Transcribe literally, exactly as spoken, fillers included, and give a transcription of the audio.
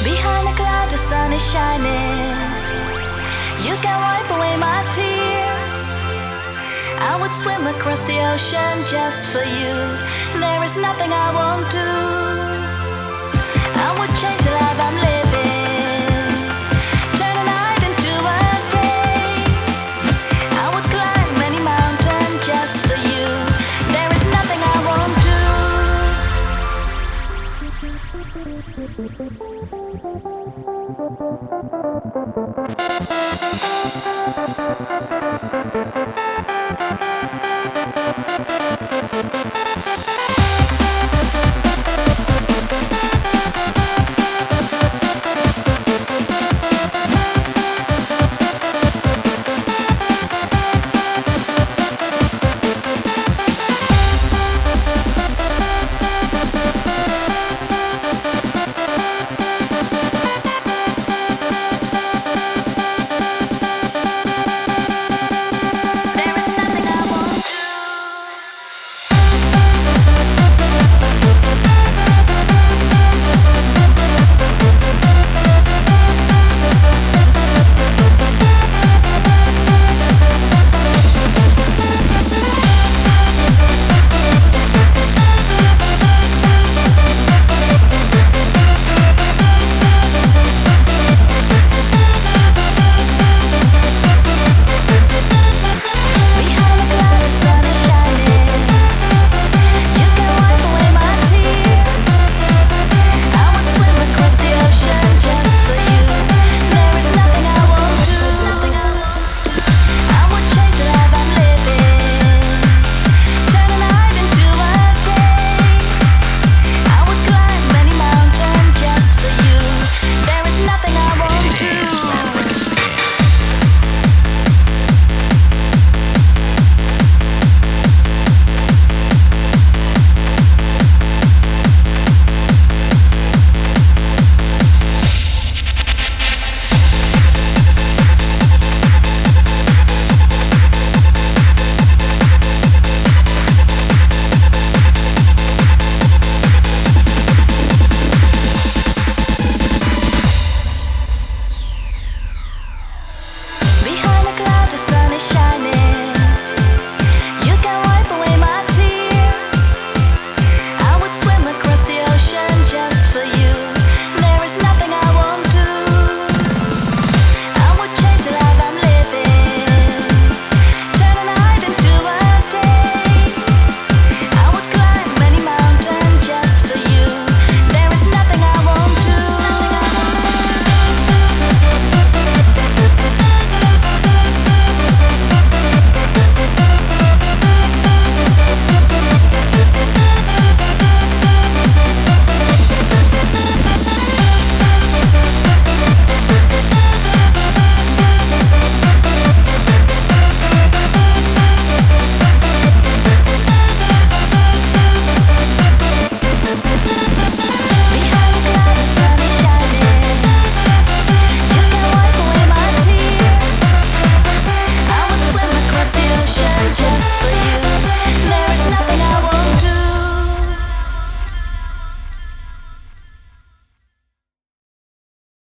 Behind the cloud, the sun is shining. You can wipe away my tears. I would swim across the ocean just for you. There is nothing I won't do. I would change the life I'm living, turn a night into a day. I would climb any mountain just for you. There is nothing I won't do.